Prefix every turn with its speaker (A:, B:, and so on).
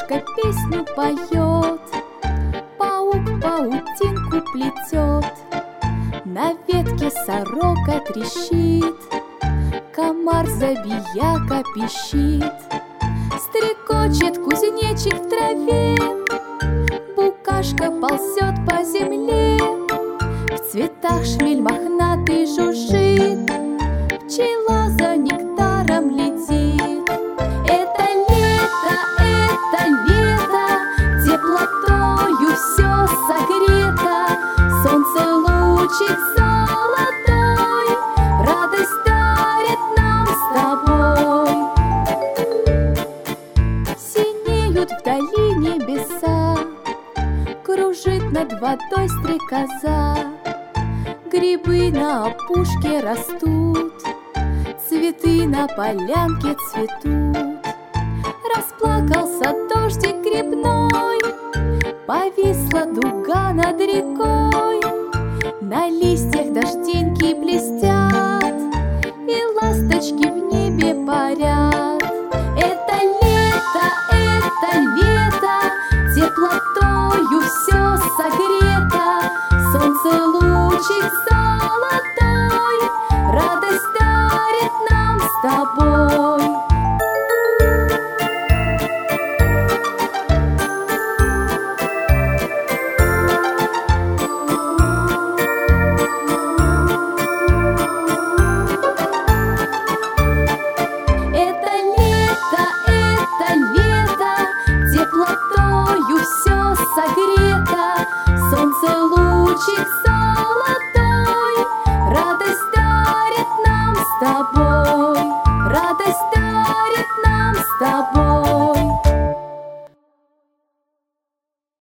A: букашка песню поет, паук паутинку плетет, на ветке сорока трещит, комар забияка пищит, стрекочет кузнечик в траве, букашка ползет по земле, в цветах шмель мохнатый жужжит, пчела за нектаром летит. Это лето, теплотою все согрето, солнце лучик золотой, радость дарит нам с тобой. Синеют вдали небеса, кружит над водой стрекоза, грибы на опушке растут, цветы на полянке цветут. Расплакался дождик грибной, повисла дуга над рекой, на листьях дождинки блестят, и ласточки в небе парят. Это лето, теплотою все согрето, солнце лучик золотой, радость дарит нам с тобой. Теплотою все согрето, солнце лучик золотой, радость дарит нам с тобой, радость дарит нам с тобой.